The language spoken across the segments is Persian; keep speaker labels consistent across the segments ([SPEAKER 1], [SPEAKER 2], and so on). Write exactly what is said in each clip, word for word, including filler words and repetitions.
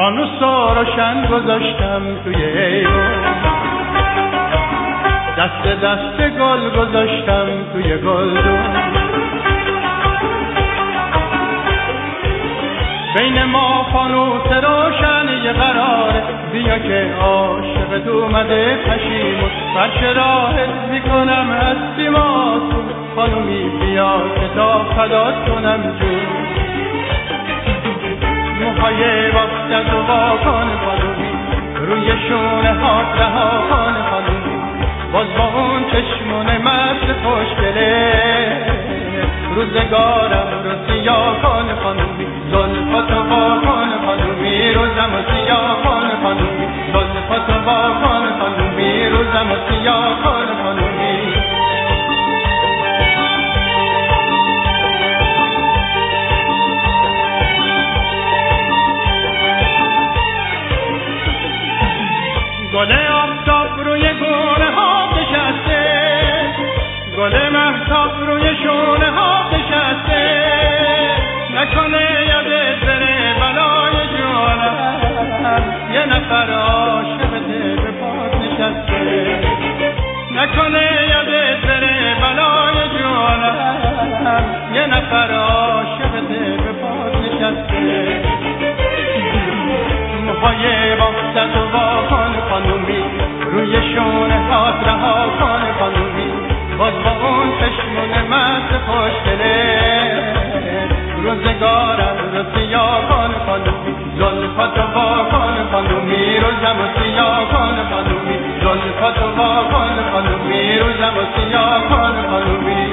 [SPEAKER 1] فانوسا روشن گذاشتم توی ایوان، دست دست گل گذاشتم توی گلدون. بین ما فانوس روشن یه قراره، بیا که عاشقت اومده پشیمون، فرش راحت میکنم هستی ماتون. خانومی بیا که تا فدات کنم جون، موهای وقتت و واکن خانومی، روی شونه هات رها کن خانومی. باز با اون چشمون مست خوشگله، روزگارم رو سیاه کن خانومی. زلفاتو واکن خانومی، روزم رو سیاه کن خانومی. زلفاتو واکن خانومی، روزم رو سیاه کن خانومی. گل آفتاب روی گونه ها نشسته، گل مهتاب روی شونه ها نشسته. نکنه یادت بره بلای جوانم، یه نفر عاشقته به پات نشسته. نکنه یادت بره بلای جوانم، یه نفر عاشقته به پات نشسته. موهای وقتت و واکن خانومی، روی شونه هات رها کن خانومی. باز با اون چشمون مست خوشگله، روزگارم رو سیاه کن خانومی. زلفاتو واکن خانومی، روزم رو سیاه کن خانومی. زلفاتو واکن خانومی، روزم رو سیاه کن خانومی.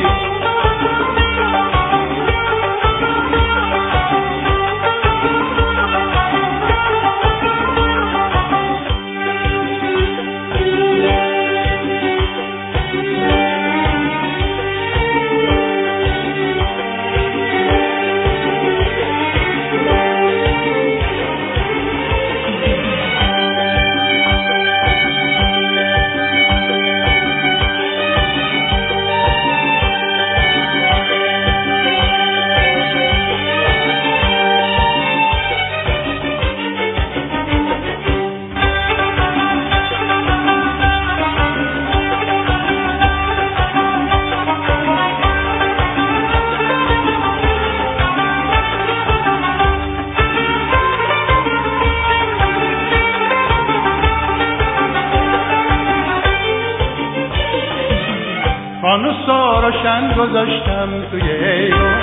[SPEAKER 1] فانوسا روشن گذاشتم توی ایوان،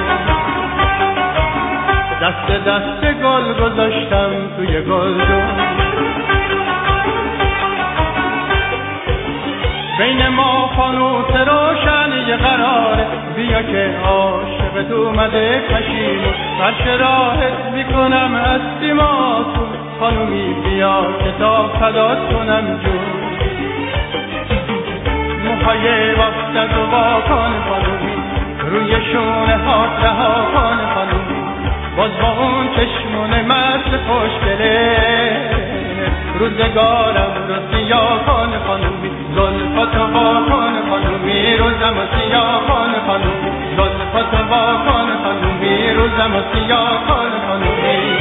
[SPEAKER 1] دست دست گل گذاشتم توی گلدون. بین ما فانوس روشن یه قراره، بیا که عاشقت اومده پشیمون، فرش راحت میکنم هستی ماتون. خانومی بیا که تا فدات کنم جون، موهای وقتت و واکن خانومی، روی شونه هات رها کن خانومی. باز با اون چشمون مست خوشگله، روزگارم رو سیاه کن خانومی. زلفاتو واکن خانومی، روزم رو سیاه کن خانومی. زلفاتو واکن خانومی، روزم رو سیاه کن خانومی.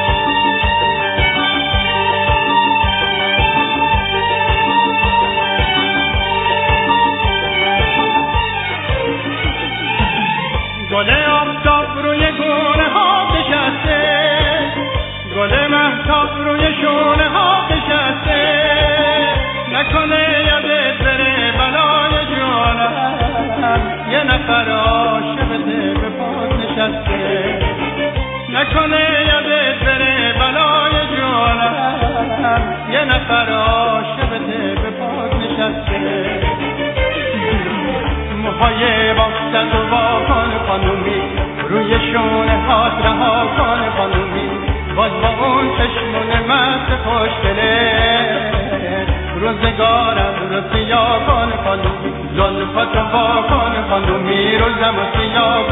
[SPEAKER 1] گل آفتاب روی گونه ها نشسته، گل مهتاب روی شونه ها نشسته. نکنه یادت بره بلای جوانم، یه نفر عاشقته به پات نشسته. نکنه یادت بره بلای جوانم، یه نفر عاشقته به پات نشسته. موهای وقتت و واکن خانومی، روی شونه هات رها کن خانومی. باز با اون چشمون مست خوشگله، روزگارم رو سیاه کن خانومی. زلفاتو واکن خانومی، روزم رو سیاه